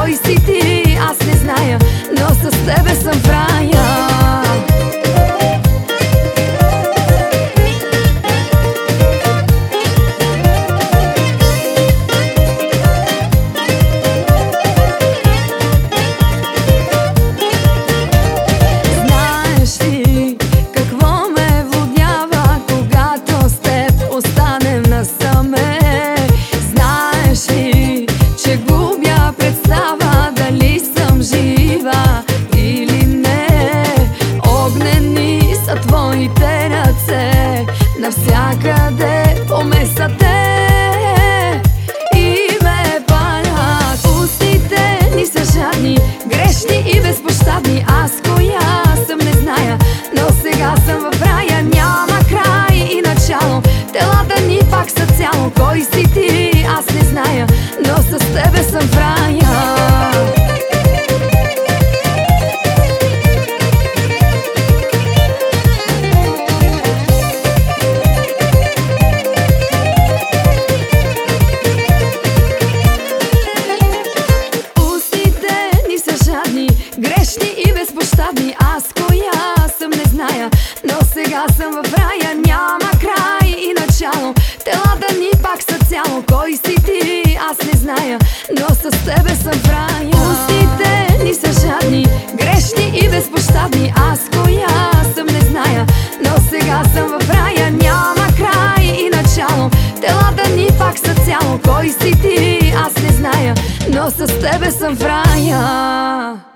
кой си ти, аз не зная, но с тебе съм в рая. Твоите ръце навсякъде по месата и ме палят. Устите ни са жадни, грешни и безпощадни. Аз коя съм не зная, но сега съм в рая. Няма край и начало, телата ни пак са цяло. Кой си ти, аз не зная, но с тебе съм в рая. Грешни и безпощадни, аз коя съм не зная, но сега съм в рая. Няма край и начало, телата ни пак са цяло. Кой си ти, аз не зная, но с тебе съм в рая. Устите ни са жадни, грешни и безпощадни, аз коя съм не зная, но сега съм в рая. Няма край и начало, телата ни пак са цяло. Кой си ти, аз не зная, но с тебе съм в рая.